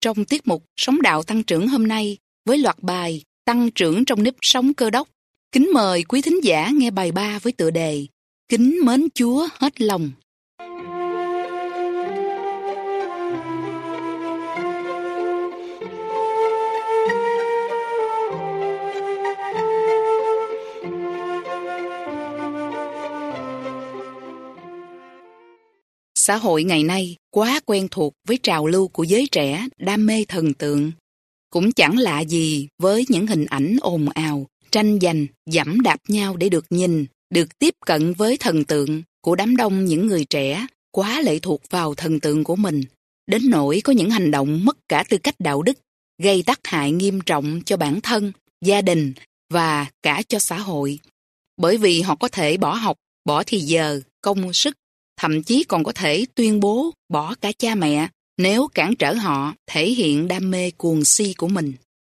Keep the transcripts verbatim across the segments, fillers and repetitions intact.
trong tiết mục Sống Đạo Tăng Trưởng hôm nay với loạt bài Tăng Trưởng trong nếp sống Cơ Đốc. Kính mời quý thính giả nghe bài ba với tựa đề Kính mến Chúa hết lòng. Xã hội ngày nay quá quen thuộc với trào lưu của giới trẻ đam mê thần tượng. Cũng chẳng lạ gì với những hình ảnh ồn ào, tranh giành, giẫm đạp nhau để được nhìn, được tiếp cận với thần tượng của đám đông những người trẻ quá lệ thuộc vào thần tượng của mình, đến nỗi có những hành động mất cả tư cách đạo đức, gây tác hại nghiêm trọng cho bản thân, gia đình và cả cho xã hội. Bởi vì họ có thể bỏ học, bỏ thì giờ, công sức, thậm chí còn có thể tuyên bố bỏ cả cha mẹ nếu cản trở họ thể hiện đam mê cuồng si của mình.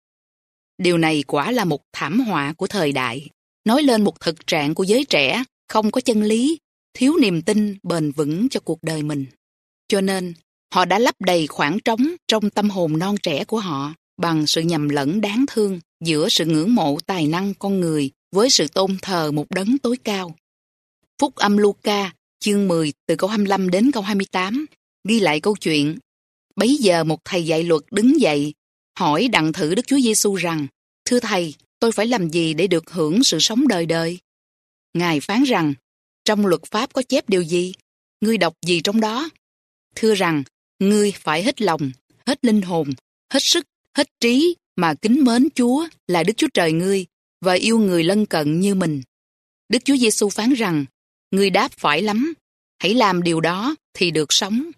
Điều này quả là một thảm họa của thời đại, nói lên một thực trạng của giới trẻ không có chân lý, thiếu niềm tin bền vững cho cuộc đời mình. Cho nên, họ đã lấp đầy khoảng trống trong tâm hồn non trẻ của họ bằng sự nhầm lẫn đáng thương giữa sự ngưỡng mộ tài năng con người với sự tôn thờ một đấng tối cao. Phúc âm Luca chương mười từ câu hai mươi lăm đến câu hai mươi tám ghi lại câu chuyện: Bấy giờ một thầy dạy luật đứng dậy, hỏi đặng thử Đức Chúa Giêsu rằng: Thưa thầy, tôi phải làm gì để được hưởng sự sống đời đời? Ngài phán rằng: Trong luật pháp có chép điều gì? Ngươi đọc gì trong đó? Thưa rằng: Ngươi phải hết lòng, hết linh hồn, hết sức, hết trí mà kính mến Chúa là Đức Chúa Trời ngươi và yêu người lân cận như mình. Đức Chúa Giêsu phán rằng: Ngươi đáp phải lắm, hãy làm điều đó thì được sống.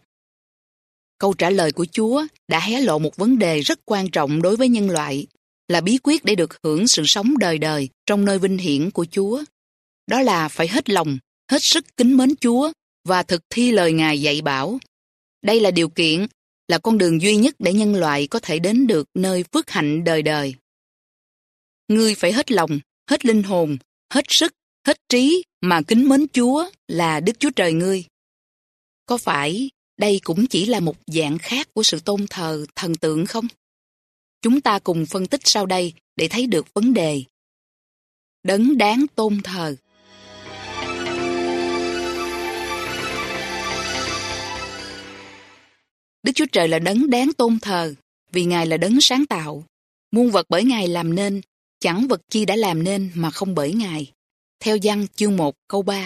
Câu trả lời của Chúa đã hé lộ một vấn đề rất quan trọng đối với nhân loại, là bí quyết để được hưởng sự sống đời đời trong nơi vinh hiển của Chúa. Đó là phải hết lòng, hết sức kính mến Chúa và thực thi lời Ngài dạy bảo. Đây là điều kiện, là con đường duy nhất để nhân loại có thể đến được nơi phước hạnh đời đời. Ngươi phải hết lòng, hết linh hồn, hết sức, hết trí mà kính mến Chúa là Đức Chúa Trời ngươi. Có phải đây cũng chỉ là một dạng khác của sự tôn thờ thần tượng không? Chúng ta cùng phân tích sau đây để thấy được vấn đề. Đấng đáng tôn thờ. Đức Chúa Trời là đấng đáng tôn thờ vì Ngài là đấng sáng tạo. Muôn vật bởi Ngài làm nên, chẳng vật chi đã làm nên mà không bởi Ngài. Theo Giăng chương một câu ba.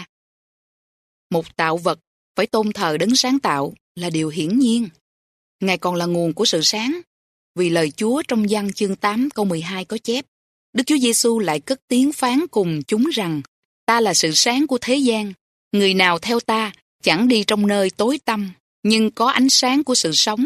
Một tạo vật phải tôn thờ đấng sáng tạo là điều hiển nhiên. Ngài còn là nguồn của sự sáng. Vì lời Chúa trong Giăng chương tám câu mười hai có chép: Đức Chúa Giêsu lại cất tiếng phán cùng chúng rằng: Ta là sự sáng của thế gian. Người nào theo ta chẳng đi trong nơi tối tăm, nhưng có ánh sáng của sự sống.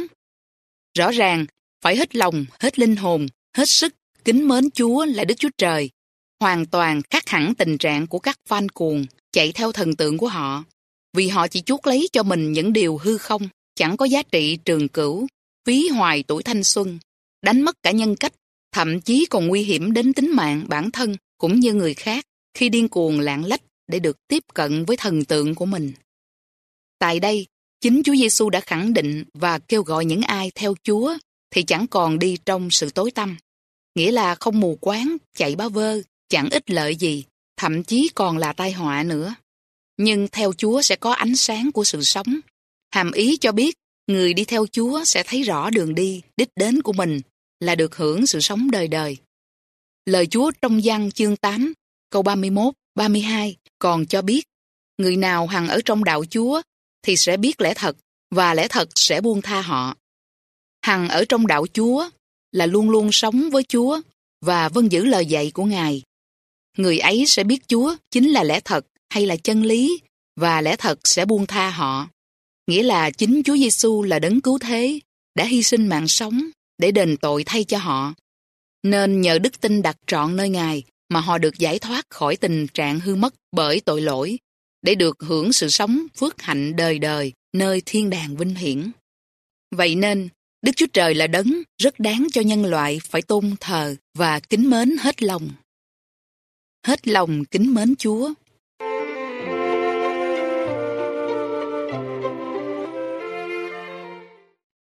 Rõ ràng, phải hết lòng, hết linh hồn, hết sức kính mến Chúa là Đức Chúa Trời, hoàn toàn khác hẳn tình trạng của các fan cuồng chạy theo thần tượng của họ, vì họ chỉ chuốc lấy cho mình những điều hư không, chẳng có giá trị trường cửu, phí hoài tuổi thanh xuân, đánh mất cả nhân cách, thậm chí còn nguy hiểm đến tính mạng bản thân cũng như người khác khi điên cuồng lạng lách để được tiếp cận với thần tượng của mình. Tại đây, chính Chúa Giêsu đã khẳng định và kêu gọi những ai theo Chúa thì chẳng còn đi trong sự tối tăm, nghĩa là không mù quáng, chạy bá vơ, chẳng ích lợi gì, thậm chí còn là tai họa nữa. Nhưng theo Chúa sẽ có ánh sáng của sự sống. Hàm ý cho biết, người đi theo Chúa sẽ thấy rõ đường đi, đích đến của mình là được hưởng sự sống đời đời. Lời Chúa trong Giăng chương tám, câu ba mươi mốt, ba mươi hai còn cho biết, người nào hằng ở trong đạo Chúa thì sẽ biết lẽ thật, và lẽ thật sẽ buông tha họ. Hằng ở trong đạo Chúa là luôn luôn sống với Chúa và vâng giữ lời dạy của Ngài. Người ấy sẽ biết Chúa chính là lẽ thật hay là chân lý, và lẽ thật sẽ buông tha họ. Nghĩa là chính Chúa Giêsu là đấng cứu thế, đã hy sinh mạng sống để đền tội thay cho họ. Nên nhờ đức tin đặt trọn nơi Ngài mà họ được giải thoát khỏi tình trạng hư mất bởi tội lỗi, để được hưởng sự sống phước hạnh đời đời nơi thiên đàng vinh hiển. Vậy nên, Đức Chúa Trời là đấng rất đáng cho nhân loại phải tôn thờ và kính mến hết lòng. Hết lòng kính mến Chúa.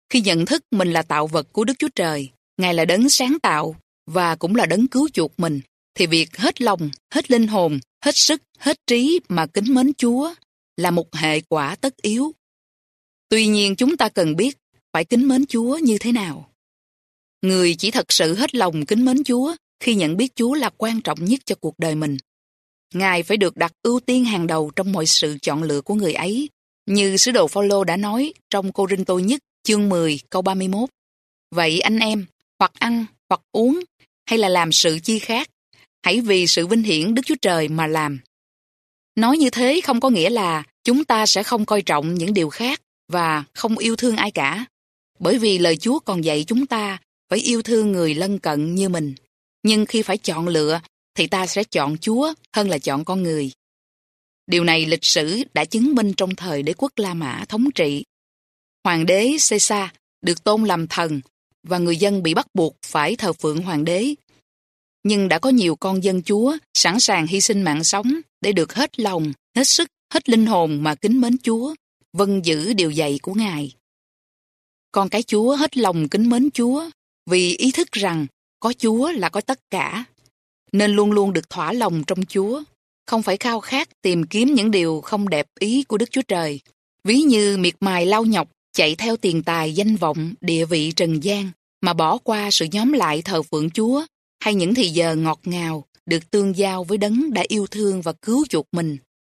Khi nhận thức mình là tạo vật của Đức Chúa Trời, Ngài là đấng sáng tạo và cũng là đấng cứu chuộc mình, thì việc hết lòng, hết linh hồn, hết sức, hết trí mà kính mến Chúa là một hệ quả tất yếu. Tuy nhiên chúng ta cần biết phải kính mến Chúa như thế nào. Người chỉ thật sự hết lòng kính mến Chúa khi nhận biết Chúa là quan trọng nhất cho cuộc đời mình. Ngài phải được đặt ưu tiên hàng đầu trong mọi sự chọn lựa của người ấy, như sứ đồ Phao-lô đã nói trong Cô-rinh-tô nhất chương mười câu ba mươi mốt. Vậy anh em, hoặc ăn, hoặc uống, hay là làm sự chi khác, hãy vì sự vinh hiển Đức Chúa Trời mà làm. Nói như thế không có nghĩa là chúng ta sẽ không coi trọng những điều khác và không yêu thương ai cả, bởi vì lời Chúa còn dạy chúng ta phải yêu thương người lân cận như mình. Nhưng khi phải chọn lựa, thì ta sẽ chọn Chúa hơn là chọn con người. Điều này lịch sử đã chứng minh trong thời đế quốc La Mã thống trị. Hoàng đế Caesar được tôn làm thần và người dân bị bắt buộc phải thờ phượng hoàng đế. Nhưng đã có nhiều con dân Chúa sẵn sàng hy sinh mạng sống để được hết lòng, hết sức, hết linh hồn mà kính mến Chúa, vâng giữ điều dạy của Ngài. Con cái Chúa hết lòng kính mến Chúa vì ý thức rằng có Chúa là có tất cả, nên luôn luôn được thỏa lòng trong Chúa, không phải khao khát tìm kiếm những điều không đẹp ý của Đức Chúa Trời, ví như miệt mài lau nhọc chạy theo tiền tài, danh vọng, địa vị trần gian mà bỏ qua sự nhóm lại thờ phượng Chúa hay những thì giờ ngọt ngào được tương giao với đấng đã yêu thương và cứu chuộc mình.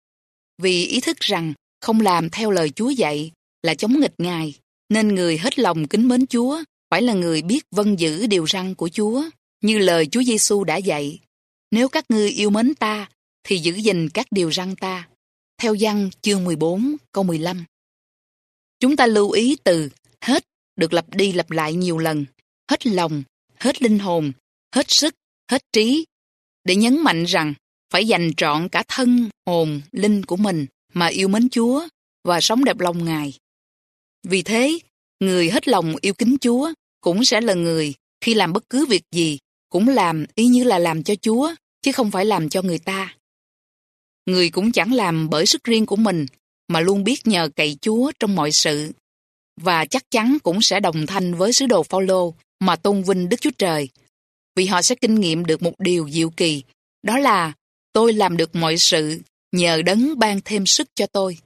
Vì ý thức rằng không làm theo lời Chúa dạy là chống nghịch Ngài, nên người hết lòng kính mến Chúa phải là người biết vâng giữ điều răn của Chúa, như lời Chúa Giêsu đã dạy: nếu các ngươi yêu mến ta thì giữ gìn các điều răn ta. Theo Giăng chương mười bốn câu mười lăm. Chúng ta lưu ý từ hết được lặp đi lặp lại nhiều lần, hết lòng, hết linh hồn, hết sức, hết trí, để nhấn mạnh rằng phải dành trọn cả thân, hồn, linh của mình mà yêu mến Chúa và sống đẹp lòng Ngài. Vì thế, người hết lòng yêu kính Chúa cũng sẽ là người khi làm bất cứ việc gì cũng làm y như là làm cho Chúa, chứ không phải làm cho người ta. Người cũng chẳng làm bởi sức riêng của mình, mà luôn biết nhờ cậy Chúa trong mọi sự. Và chắc chắn cũng sẽ đồng thanh với sứ đồ Phao-lô mà tôn vinh Đức Chúa Trời, vì họ sẽ kinh nghiệm được một điều diệu kỳ, đó là tôi làm được mọi sự nhờ đấng ban thêm sức cho tôi.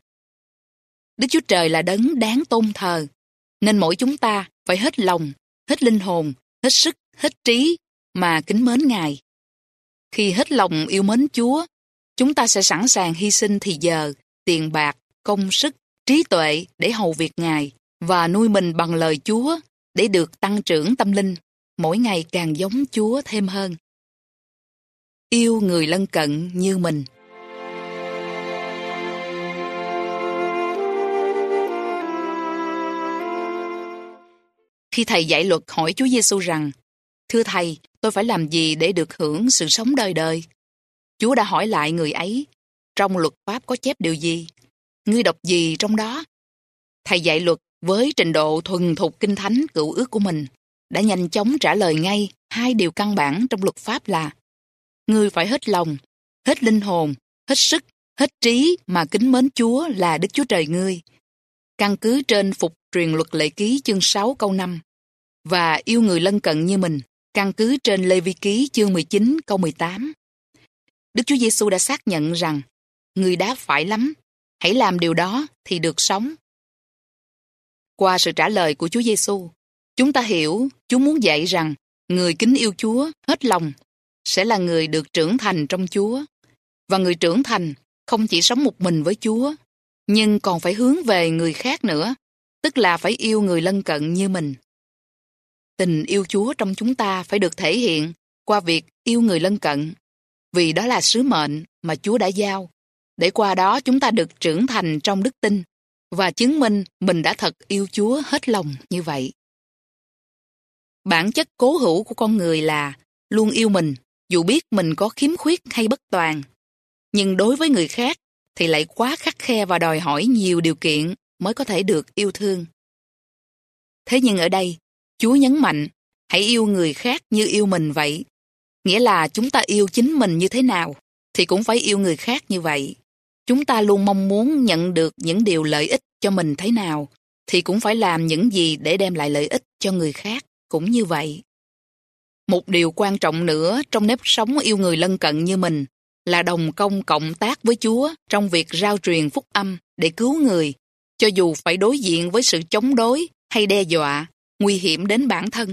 Đức Chúa Trời là đấng đáng tôn thờ, nên mỗi chúng ta phải hết lòng, hết linh hồn, hết sức, hết trí mà kính mến Ngài. Khi hết lòng yêu mến Chúa, chúng ta sẽ sẵn sàng hy sinh thì giờ, tiền bạc, công sức, trí tuệ để hầu việc Ngài và nuôi mình bằng lời Chúa để được tăng trưởng tâm linh, mỗi ngày càng giống Chúa thêm hơn. Yêu người lân cận như mình. Khi Thầy dạy luật hỏi Chúa Giêsu rằng: thưa Thầy, tôi phải làm gì để được hưởng sự sống đời đời? Chúa đã hỏi lại người ấy: trong luật pháp có chép điều gì? Ngươi đọc gì trong đó? Thầy dạy luật với trình độ thuần thục kinh thánh cựu ước của mình đã nhanh chóng trả lời ngay hai điều căn bản trong luật pháp là: ngươi phải hết lòng, hết linh hồn, hết sức, hết trí mà kính mến Chúa là Đức Chúa Trời ngươi, căn cứ trên phục truyền luật lệ ký chương sáu câu năm, và yêu người lân cận như mình, căn cứ trên Lê Vi ký chương mười chín câu mười tám. Đức Chúa Giêsu đã xác nhận rằng ngươi đã phải lắm, hãy làm điều đó thì được sống. Qua sự trả lời của Chúa Giêsu, chúng ta hiểu Chúa muốn dạy rằng người kính yêu Chúa hết lòng sẽ là người được trưởng thành trong Chúa. Và người trưởng thành không chỉ sống một mình với Chúa, nhưng còn phải hướng về người khác nữa, tức là phải yêu người lân cận như mình. Tình yêu Chúa trong chúng ta phải được thể hiện qua việc yêu người lân cận, vì đó là sứ mệnh mà Chúa đã giao, để qua đó chúng ta được trưởng thành trong đức tin và chứng minh mình đã thật yêu Chúa hết lòng như vậy. Bản chất cố hữu của con người là luôn yêu mình, dù biết mình có khiếm khuyết hay bất toàn. Nhưng đối với người khác thì lại quá khắt khe và đòi hỏi nhiều điều kiện mới có thể được yêu thương. Thế nhưng ở đây, Chúa nhấn mạnh, hãy yêu người khác như yêu mình vậy. Nghĩa là chúng ta yêu chính mình như thế nào, thì cũng phải yêu người khác như vậy. Chúng ta luôn mong muốn nhận được những điều lợi ích cho mình thế nào, thì cũng phải làm những gì để đem lại lợi ích cho người khác, cũng như vậy. Một điều quan trọng nữa trong nếp sống yêu người lân cận như mình là đồng công cộng tác với Chúa trong việc rao truyền phúc âm để cứu người, cho dù phải đối diện với sự chống đối hay đe dọa, nguy hiểm đến bản thân.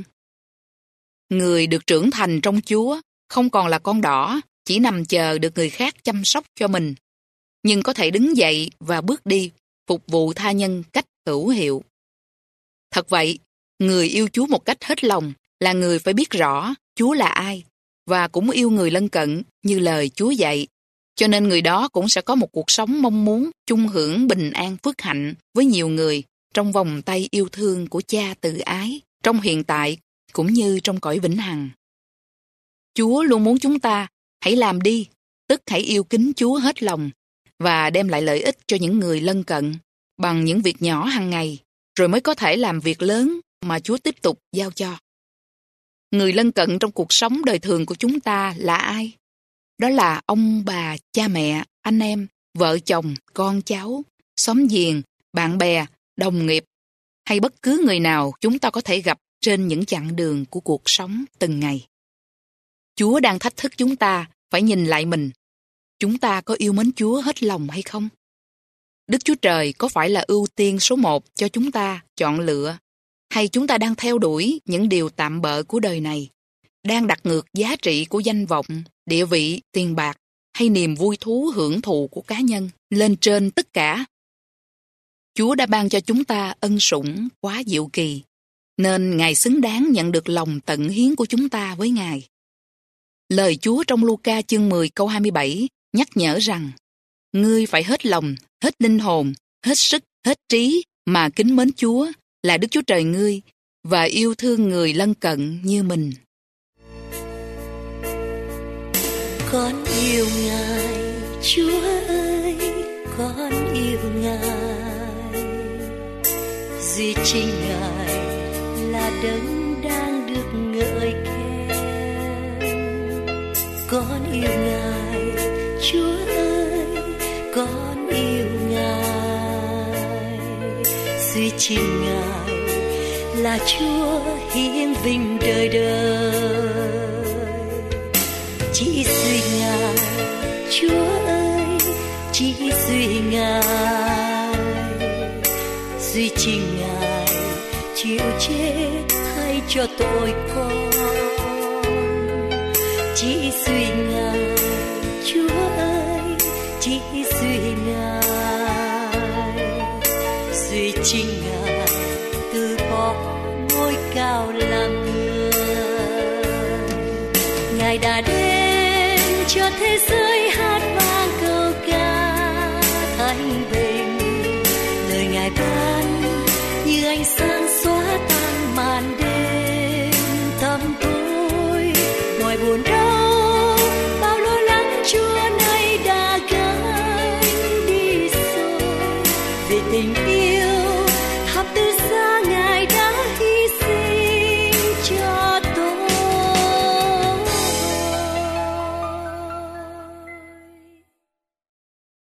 Người được trưởng thành trong Chúa không còn là con đỏ, chỉ nằm chờ được người khác chăm sóc cho mình, nhưng có thể đứng dậy và bước đi, phục vụ tha nhân cách hữu hiệu. Thật vậy, người yêu Chúa một cách hết lòng là người phải biết rõ Chúa là ai, và cũng yêu người lân cận như lời Chúa dạy. Cho nên người đó cũng sẽ có một cuộc sống mong muốn chung hưởng bình an phước hạnh với nhiều người trong vòng tay yêu thương của Cha từ ái, trong hiện tại cũng như trong cõi vĩnh hằng. Chúa luôn muốn chúng ta hãy làm đi, tức hãy yêu kính Chúa hết lòng và đem lại lợi ích cho những người lân cận bằng những việc nhỏ hàng ngày, rồi mới có thể làm việc lớn mà Chúa tiếp tục giao cho. Người lân cận trong cuộc sống đời thường của chúng ta là ai? Đó là ông bà, cha mẹ, anh em, vợ chồng, con cháu, xóm giềng, bạn bè, đồng nghiệp, hay bất cứ người nào chúng ta có thể gặp trên những chặng đường của cuộc sống từng ngày. Chúa đang thách thức chúng ta phải nhìn lại mình. Chúng ta có yêu mến Chúa hết lòng hay không? Đức Chúa Trời có phải là ưu tiên số một cho chúng ta chọn lựa, hay chúng ta đang theo đuổi những điều tạm bợ của đời này, đang đặt ngược giá trị của danh vọng, địa vị, tiền bạc hay niềm vui thú hưởng thụ của cá nhân lên trên tất cả? Chúa đã ban cho chúng ta ân sủng quá diệu kỳ, nên Ngài xứng đáng nhận được lòng tận hiến của chúng ta với Ngài. Lời Chúa trong Luca chương mười câu hai mươi bảy nhắc nhở rằng: ngươi phải hết lòng, hết linh hồn, hết sức, hết trí mà kính mến Chúa là Đức Chúa Trời ngươi và yêu thương người lân cận như mình. Con yêu Ngài, Chúa ơi, con yêu Ngài. Duy chính Ngài là đấng đang được ngợi khen. Con yêu Ngài, Chúa ơi, con yêu Ngài. Duy chính Ngài là Chúa hiển vinh đời đời. Chỉ duy Ngài, Chúa ơi, chỉ duy Ngài. Duy chính Ngài chịu chết thay cho tội con. Chỉ duy Ngài, Chúa ơi, chỉ duy Ngài. Duy chính Ngài từ bỏ ngôi cao làm người. Ngài đã đến cho thế giới hát vang câu ca thanh bình. Lời Ngài ban như ánh sáng xóa tan màn đêm.